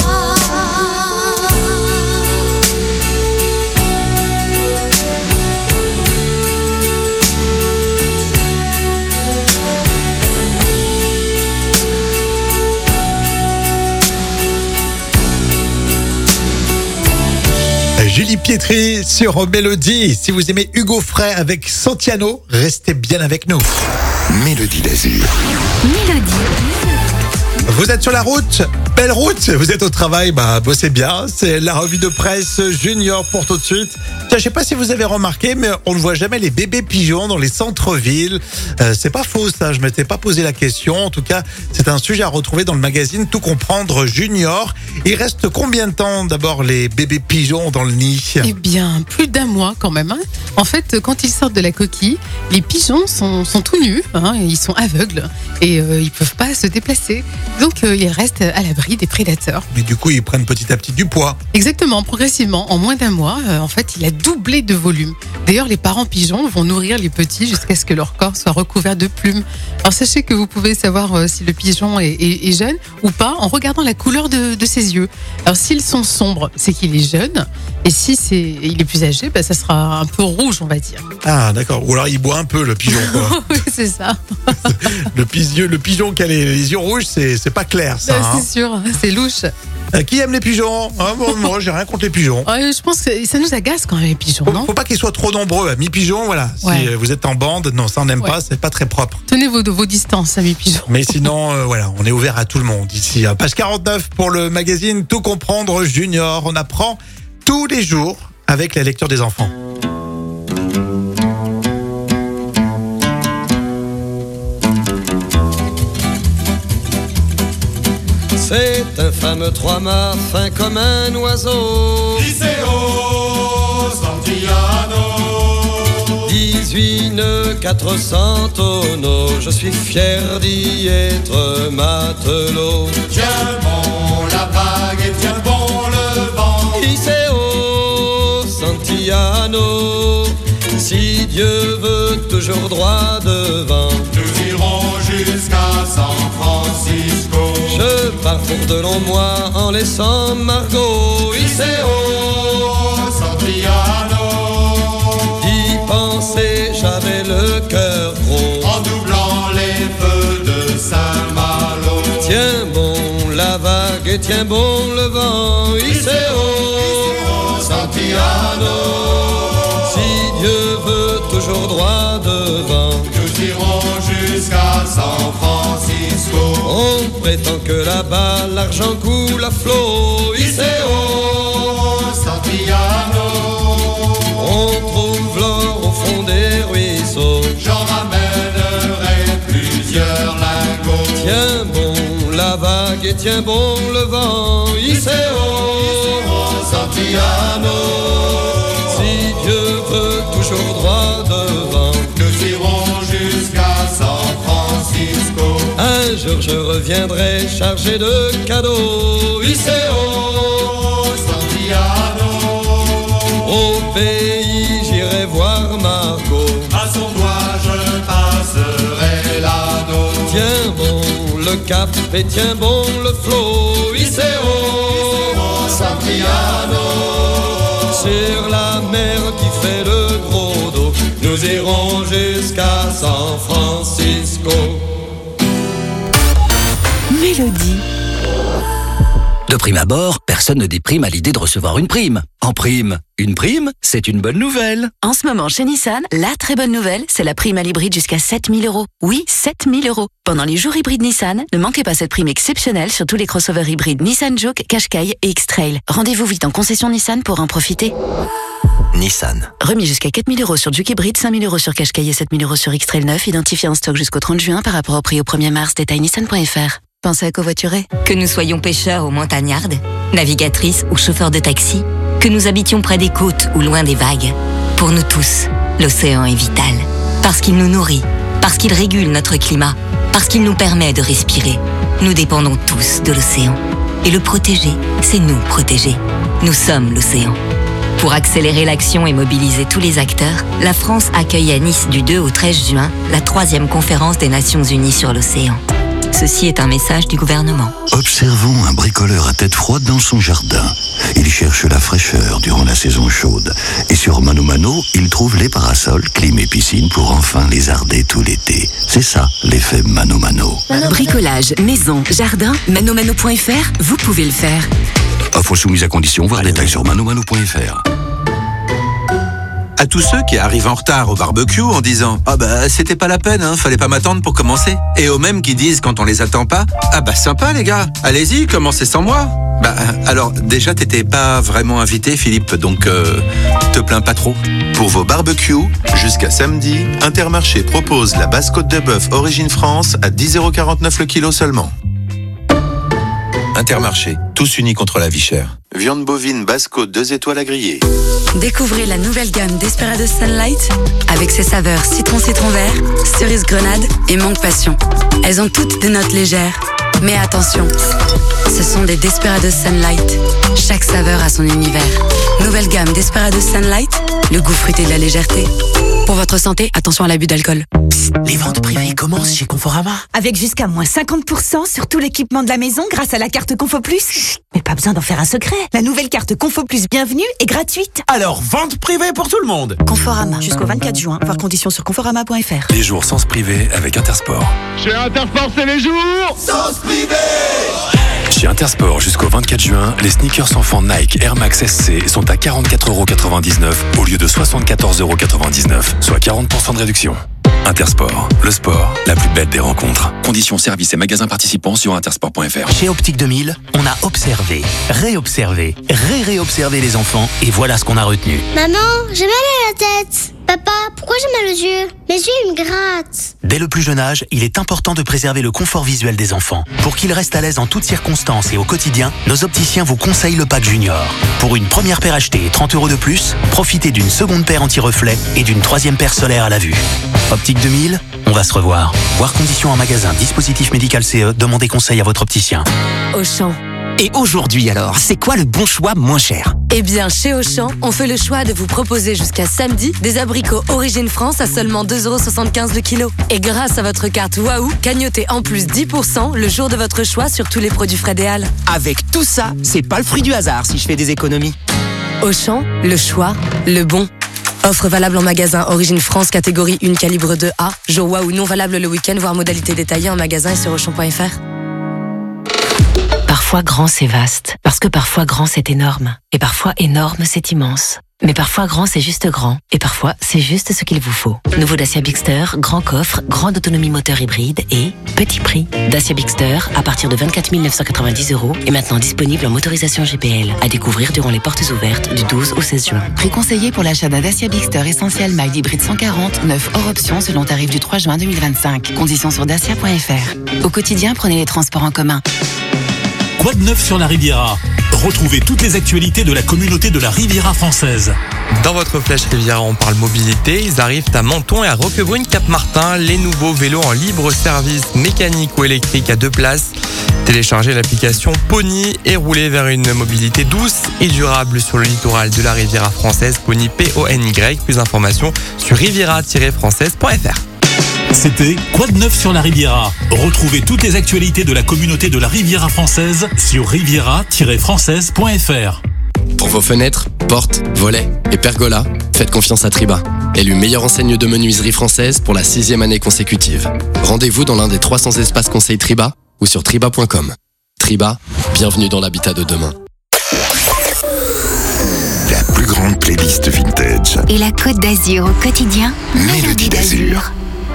Julie Pietri sur Mélodie. Si vous aimez Hugo Frey avec Santiano, restez bien avec nous. Mélodie d'Azur. Mélodie. Vous êtes sur la route, belle route, vous êtes au travail, bah bossez bien, c'est la revue de presse junior pour tout de suite. Tiens, je sais pas si vous avez remarqué, mais on ne voit jamais les bébés pigeons dans les centres-villes. Euh, c'est pas faux ça, je m'étais pas posé la question. En tout cas, c'est un sujet à retrouver dans le magazine Tout comprendre junior. Il reste combien de temps d'abord les bébés pigeons dans le nid? Eh bien, plus d'un mois quand même. Hein. En fait, quand ils sortent de la coquille, les pigeons sont, sont tout nus, hein, ils sont aveugles et euh, ils peuvent pas se déplacer. Donc, euh, ils restent à l'abri des prédateurs. Mais du coup, ils prennent petit à petit du poids. Exactement, progressivement. En moins d'un mois, euh, en fait, il a doublé de volume. D'ailleurs, les parents pigeons vont nourrir les petits jusqu'à ce que leur corps soit recouvert de plumes. Alors, sachez que vous pouvez savoir euh, si le pigeon est, est, est jeune ou pas en regardant la couleur de, de ses yeux. Alors, s'ils sont sombres, c'est qu'il est jeune. Et si c'est, il est plus âgé, bah, ça sera un peu rouge, on va dire. Ah, d'accord. Ou alors, il boit un peu, le pigeon, quoi. Oui, c'est ça. le, pigeon, le pigeon qui a les, les yeux rouges, c'est, c'est pas clair, ça. Euh, hein. C'est sûr, c'est louche. Euh, qui aime les pigeons? hein, bon, Moi, j'ai rien contre les pigeons. Ouais, je pense que ça nous agace quand même, les pigeons, Faut, non? faut pas qu'ils soient trop nombreux. Amis pigeons, voilà. Ouais. Si vous êtes en bande, non, ça on n'aime Ouais. pas, c'est pas très propre. Tenez vos, vos distances, amis pigeons. Mais sinon, euh, voilà, on est ouvert à tout le monde ici. Page quarante-neuf pour le magazine Tout comprendre junior. On apprend tous les jours avec la lecture des enfants. C'est un fameux trois-mâts fin comme un oiseau. Liceo Santillano. dix-huit nœuds, quatre cents tonneaux. Je suis fier d'y être matelot. Tiens bon la vague et tiens bon le vent. Liceo Santillano. Si Dieu veut toujours droit devant, nous irons jusqu'à San Francisco. Je pars pour de longs mois en laissant Margot. Liceo Santillano. D'y penser, j'avais le cœur gros. En doublant les feux de Saint-Malo. Tiens bon la vague et tiens bon le vent. Liceo Santillano. Si Dieu veut toujours droit devant, nous irons jusqu'à San Francisco. On prétend que là-bas l'argent coule à flot. Liceo Santillano. On trouve l'or au fond des ruisseaux. J'en ramènerai plusieurs lingots. Tiens bon la vague et tiens bon le vent. Liceo Santillano. Si Dieu veut toujours droit devant, nous irons jusqu'à San Francisco. un jour je reviendrai chargé de cadeaux. Liceo Santillano. Au pays j'irai voir Margot. À son doigt je passerai l'anneau. Tiens bon le cap et tiens bon le flot. Liceo Santillano. Sur la mer qui fait le gros dos, nous irons jusqu'à San Francisco. Mélodie. De prime abord, personne ne déprime à l'idée de recevoir une prime. En prime, une prime, c'est une bonne nouvelle. En ce moment, chez Nissan, la très bonne nouvelle, c'est la prime à l'hybride jusqu'à sept mille euros. Oui, sept mille euros. Pendant les jours hybrides Nissan, ne manquez pas cette prime exceptionnelle sur tous les crossovers hybrides Nissan Juke, Qashqai et X-Trail. Rendez-vous vite en concession Nissan pour en profiter. Nissan. Remis jusqu'à quatre mille euros sur Juke hybride, cinq mille euros sur Qashqai et sept mille euros sur X-Trail neuf, identifié en stock jusqu'au trente juin par rapport au prix au premier mars. Détail nissan point f r. Pensez à covoiturer. Que nous soyons pêcheurs ou montagnardes, navigatrices ou chauffeurs de taxi, que nous habitions près des côtes ou loin des vagues, pour nous tous, l'océan est vital. Parce qu'il nous nourrit, parce qu'il régule notre climat, parce qu'il nous permet de respirer. Nous dépendons tous de l'océan. Et le protéger, c'est nous protéger. Nous sommes l'océan. Pour accélérer l'action et mobiliser tous les acteurs, la France accueille à Nice du deux au treize juin la troisième conférence des Nations Unies sur l'océan. Ceci est un message du gouvernement. Observons un bricoleur à tête froide dans son jardin. Il cherche la fraîcheur durant la saison chaude. Et sur Mano Mano, il trouve les parasols, clim et piscine pour enfin lézarder tout l'été. C'est ça, l'effet Mano Mano. Bricolage, maison, jardin, manomano point f r, vous pouvez le faire. Offre soumise à condition, voir détails sur manomano point f r. À tous ceux qui arrivent en retard au barbecue en disant « Ah bah c'était pas la peine, hein, fallait pas m'attendre pour commencer ». Et aux mêmes qui disent quand on les attend pas « Ah bah sympa les gars, allez-y, commencez sans moi ». Bah alors déjà t'étais pas vraiment invité Philippe, donc euh, te plains pas trop. Pour vos barbecues, jusqu'à samedi, Intermarché propose la basse côte de bœuf Origine France à dix euros quarante-neuf le kilo seulement. Intermarché, tous unis contre la vie chère. Viande bovine basse côte deux étoiles à griller. Découvrez la nouvelle gamme Desperados Sunlight avec ses saveurs citron citron vert, cerise grenade et mangue passion. Elles ont toutes des notes légères, mais attention, ce sont des Desperados Sunlight. Chaque saveur a son univers. Nouvelle gamme Desperados Sunlight, le goût fruité de la légèreté. Pour votre santé, attention à l'abus d'alcool. Psst, les ventes privées commencent chez Conforama. Avec jusqu'à moins cinquante pour cent sur tout l'équipement de la maison grâce à la carte Confo Plus. Chut, mais pas besoin d'en faire un secret. La nouvelle carte Confo Plus Bienvenue est gratuite. Alors, vente privée pour tout le monde. Conforama, jusqu'au vingt-quatre juin. Voir conditions sur conforama point f r. Les jours sens privé avec Intersport. Chez Intersport, c'est les jours sens privé. Chez Intersport, jusqu'au vingt-quatre juin, les sneakers enfants Nike Air Max S C sont à quarante-quatre euros quatre-vingt-dix-neuf au lieu de soixante-quatorze euros quatre-vingt-dix-neuf, soit quarante pour cent de réduction. Intersport, le sport, la plus belle des rencontres. Conditions, services et magasins participants sur intersport point f r. Chez Optique deux mille, on a observé, réobservé, ré-réobservé les enfants et voilà ce qu'on a retenu. Maman, j'ai mal à la tête. Papa, pourquoi j'ai mal aux yeux? Mes yeux, ils me grattent. Dès le plus jeune âge, il est important de préserver le confort visuel des enfants. Pour qu'ils restent à l'aise en toutes circonstances et au quotidien, nos opticiens vous conseillent le pack Junior. Pour une première paire achetée et trente euros de plus, profitez d'une seconde paire anti-reflet et d'une troisième paire solaire à la vue. Optique deux mille, on va se revoir. Voir conditions en magasin, dispositif médical C E, demandez conseil à votre opticien. Auchan. Et aujourd'hui alors, c'est quoi le bon choix moins cher? Eh bien, chez Auchan, on fait le choix de vous proposer jusqu'à samedi des abricots Origine France à seulement deux euros soixante-quinze le kilo. Et grâce à votre carte Waouh, cagnotez en plus dix pour cent le jour de votre choix sur tous les produits frais des Halles. Avec tout ça, c'est pas le fruit du hasard si je fais des économies. Auchan, le choix, le bon. Offre valable en magasin Origine France catégorie un calibre deux A. Jour Waouh non valable le week-end, voire modalité détaillée en magasin et sur auchan point f r. Parfois grand c'est vaste, parce que parfois grand c'est énorme, et parfois énorme c'est immense. Mais parfois grand c'est juste grand, et parfois c'est juste ce qu'il vous faut. Nouveau Dacia Bigster, grand coffre, grande autonomie moteur hybride et petit prix. Dacia Bigster à partir de vingt-quatre mille neuf cent quatre-vingt-dix euros est maintenant disponible en motorisation G P L. À découvrir durant les portes ouvertes du douze au seize juin. Prix conseillé pour l'achat d'un Dacia Bigster Essentiel Mild Hybride cent quarante, neuf hors option selon tarif du trois juin deux mille vingt-cinq. Conditions sur dacia point f r. Au quotidien, prenez les transports en commun. Quoi de neuf sur la Riviera? Retrouvez toutes les actualités de la communauté de la Riviera française. Dans votre Flash Riviera, on parle mobilité. Ils arrivent à Menton et à Roquebrune-Cap-Martin. Les nouveaux vélos en libre service mécanique ou électrique à deux places. Téléchargez l'application Pony et roulez vers une mobilité douce et durable sur le littoral de la Riviera française. Pony, P O N Y. Plus d'informations sur riviera tiret française point f r. C'était Quoi de neuf sur la Riviera? Retrouvez toutes les actualités de la communauté de la Riviera française sur riviera tiret française point f r. Pour vos fenêtres, portes, volets et pergolas, faites confiance à Triba. Élu meilleure enseigne de menuiserie française pour la sixième année consécutive. Rendez-vous dans l'un des trois cents espaces conseils Triba ou sur triba point com. Triba, bienvenue dans l'habitat de demain. La plus grande playlist vintage. Et la Côte d'Azur au quotidien, Mélodie d'Azur.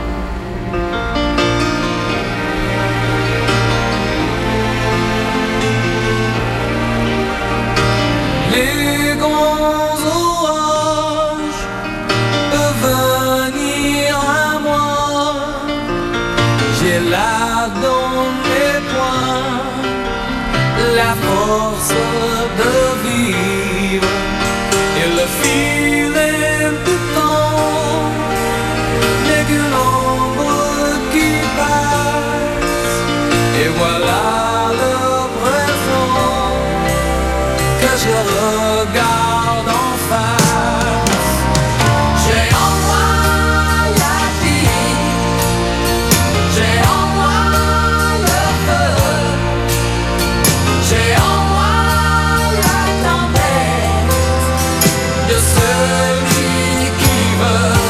Les grands orages peuvent venir à moi. J'ai là dans mes poings la force de vivre et le filet du temps n'est qu'une ombre qui passe. Et voilà le présent que je regarde en face. J'ai en moi la vie, j'ai en moi le feu, j'ai en moi la tempête de celui qui veut.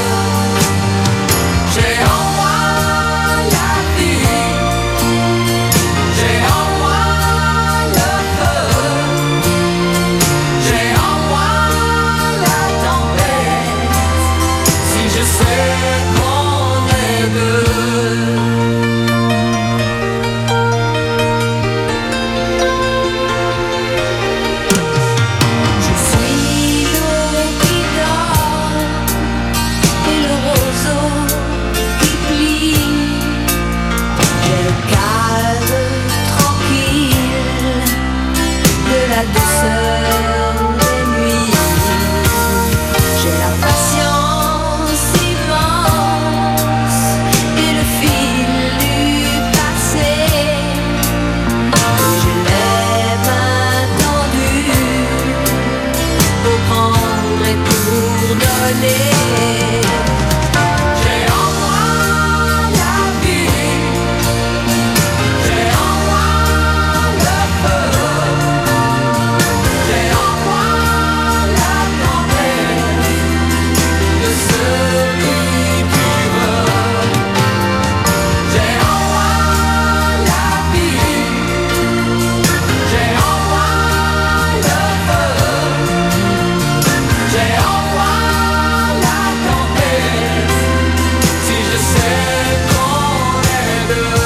J'ai en moi la vie, j'ai en moi le feu. J'ai en moi donner. J'ai en moi la vie, j'ai en moi le feu, j'ai en moi la tendresse de celui qui veut. J'ai en moi la vie, j'ai en moi le feu, j'ai en moi la tendresse. Si je sais qu'on est deux.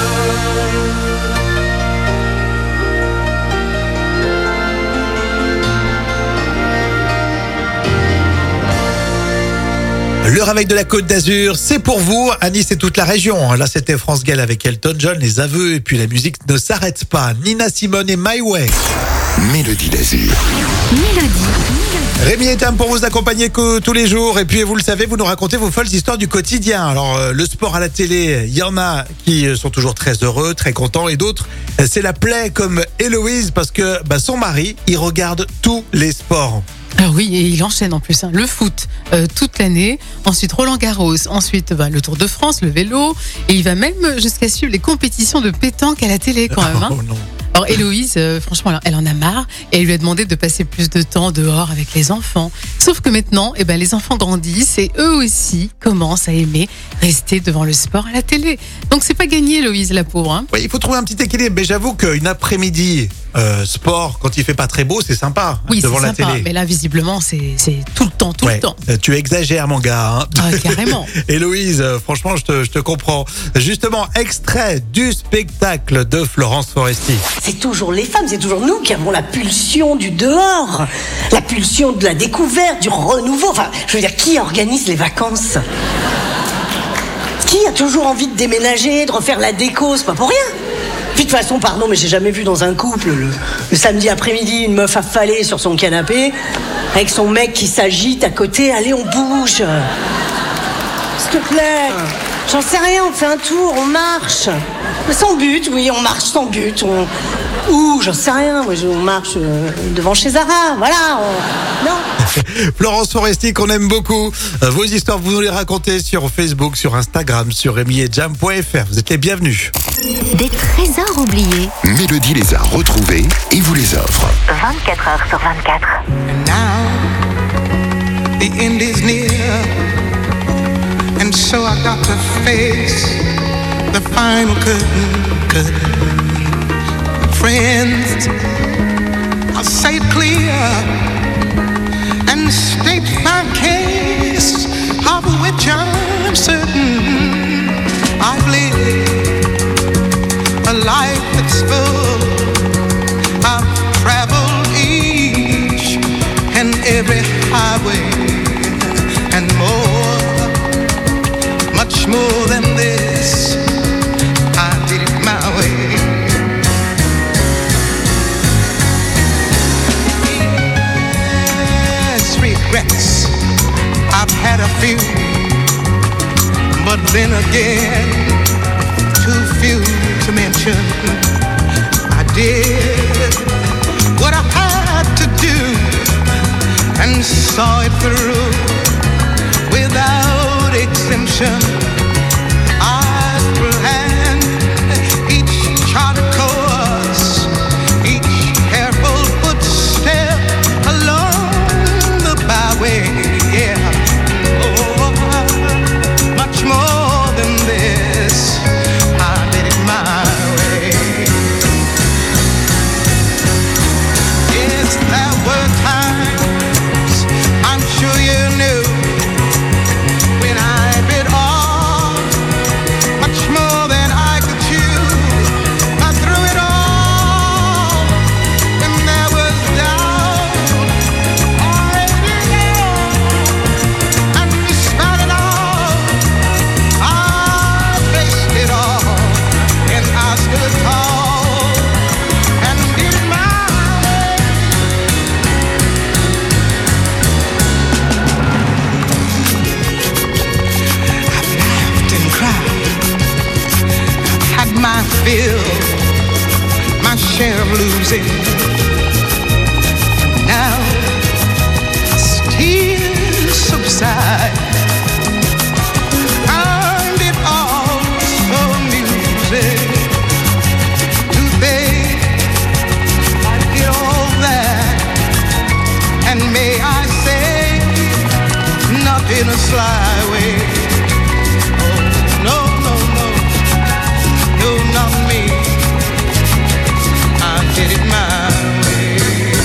Le réveil de la Côte d'Azur, c'est pour vous, à Nice et toute la région. Là, c'était France Gall avec Elton John, les aveux, et puis la musique ne s'arrête pas. Nina Simone et My Way. Mélodie d'Azur. Rémi et Tam pour vous accompagner que tous les jours. Et puis, vous le savez, vous nous racontez vos folles histoires du quotidien. Alors, euh, le sport à la télé, il y en a qui euh, sont toujours très heureux, très contents. Et d'autres, euh, c'est la plaie comme Héloïse parce que bah, son mari, il regarde tous les sports. Alors oui, et il enchaîne en plus, hein, le foot euh, toute l'année, ensuite Roland Garros, ensuite bah, le Tour de France, le vélo, et il va même jusqu'à suivre les compétitions de pétanque à la télé quand même. Hein. Oh non. Alors Héloïse, euh, franchement, elle, elle en a marre et elle lui a demandé de passer plus de temps dehors avec les enfants. Sauf que maintenant, eh ben, les enfants grandissent et eux aussi commencent à aimer rester devant le sport à la télé. Donc c'est pas gagné, Héloïse, la pauvre. Hein. Oui, il faut trouver un petit équilibre. Mais j'avoue qu'une après-midi euh, sport, quand il fait pas très beau, c'est sympa Oui, devant c'est la sympa, télé. mais là, visiblement, c'est c'est tout le temps, tout Ouais, le temps. euh, tu exagères, mon gars. Hein. Ah, carrément. Héloïse, euh, franchement, je te, je te comprends. Justement, extrait du spectacle de Florence Foresti. C'est toujours les femmes, c'est toujours nous qui avons la pulsion du dehors, la pulsion de la découverte, du renouveau. Enfin, je veux dire, qui organise les vacances? Qui a toujours envie de déménager, de refaire la déco? C'est pas pour rien. Puis de toute façon, pardon, mais j'ai jamais vu dans un couple le, le samedi après-midi une meuf affalée sur son canapé avec son mec qui s'agite à côté. Allez, on bouge. S'il te plaît. J'en sais rien, on fait un tour, on marche. Mais sans but, oui, on marche sans but. On... Ouh, j'en sais rien, moi, je- on marche euh, devant chez Zara, voilà. on- Non. Florence Foresti, qu'on aime beaucoup. Euh, Vos histoires, vous nous les racontez sur Facebook, sur Instagram, sur rémi et jam point f r. Vous êtes les bienvenus. Des trésors oubliés. Mélodie les a retrouvés et vous les offre. vingt-quatre heures sur vingt-quatre. The end is near, and so I got to face the final curtain, curtain. Friends, I'll say it clear and state my case, of which I'm certain. I've lived a life that's full. I've traveled each and every highway and more, much more than this. I did it my way. Yes, regrets, I've had a few, but then again, too few to mention. I did what I had to do and saw it through without exemption. I planned each charted course, each careful footstep along the byway. Yeah, oh, much more than this. I did it my way. in a sly way. Oh, no, no, no, no, not me. I did it my way.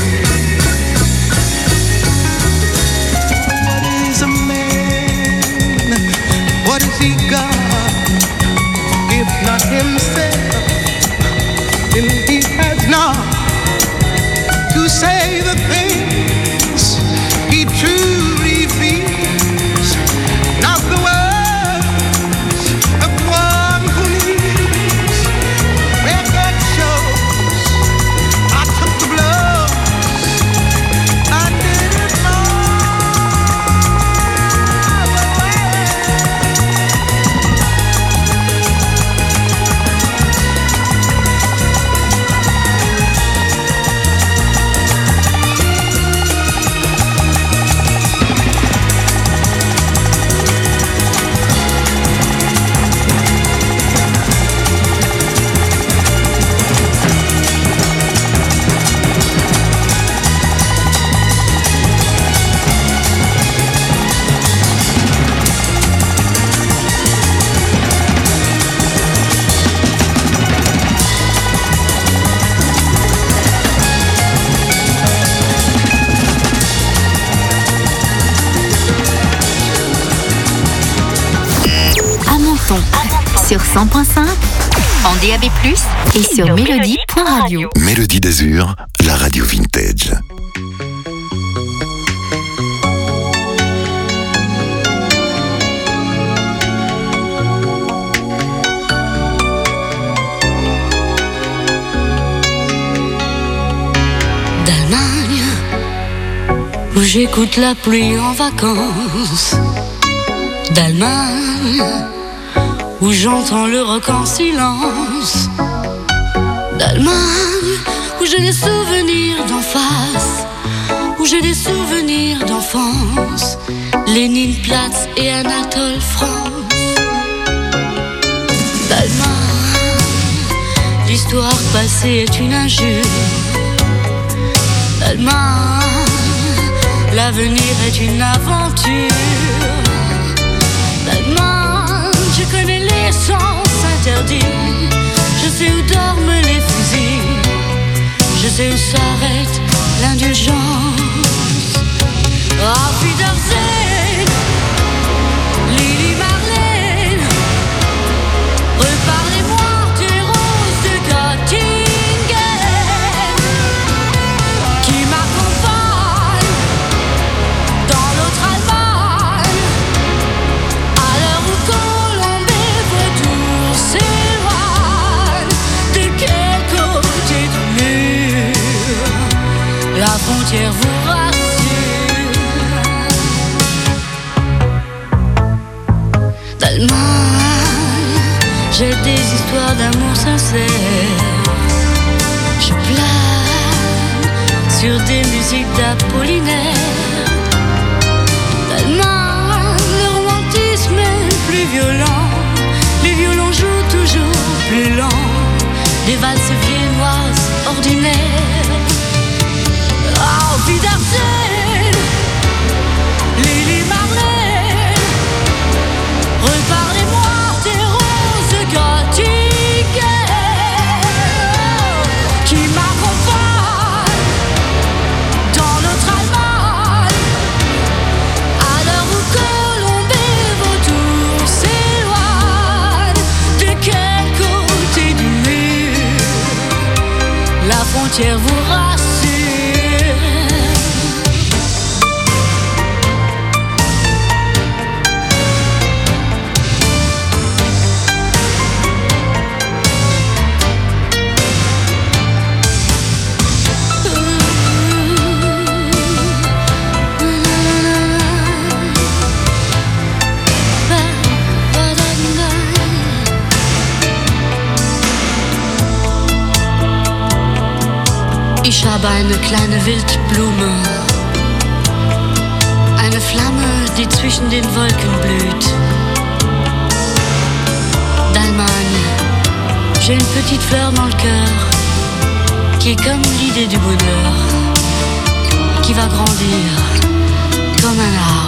What is a man? What has he got? If not himself, then he has not to say the things he truly feels, not the words of one who needs. Record shows I took the blows, I did it my sur cent point cinq, en D A B plus, et sur mélodie point radio. Mélodie d'Azur, la radio vintage. D'Allemagne, où j'écoute la pluie en vacances. D'Allemagne, où j'entends le rock en silence. D'Allemagne, où j'ai des souvenirs d'en face, où j'ai des souvenirs d'enfance. Léninplatz et Anatole France. D'Allemagne, l'histoire passée est une injure. D'Allemagne, l'avenir est une aventure. D'Allemagne, je connais les sens interdits. Je sais où dorment les fusils. Je sais où s'arrête l'indulgence. Auf Wiedersehen, Lili Marlène. Reparlez-moi des roses de Göttingen qui m'accompagnent dans l'autre Allemagne. À l'heure où Colombe et Vautour s'éloignent, de quel côté du mur la frontière vous rassure? D'Allemagne, j'ai des histoires d'amour sincère. Je plane sur des musiques d'Apollinaire. D'Allemagne, le romantisme est plus violent. Les violons jouent toujours plus lent. Des valses viennoises ordinaires. Auf Wiedersehen, Lili Marlène. Reparlez-moi des roses de Göttingen qui m'accompagnent dans notre Allemagne. À l'heure où Colombe et Vautour s'éloignent, de quel côté du mur la frontière vous rassure? Ich habe eine kleine Wildblume, eine Flamme, die zwischen den Wolken blüht. D'Allemagne, j'ai une petite fleur dans le cœur, qui est comme l'idée du bonheur, qui va grandir comme un arbre.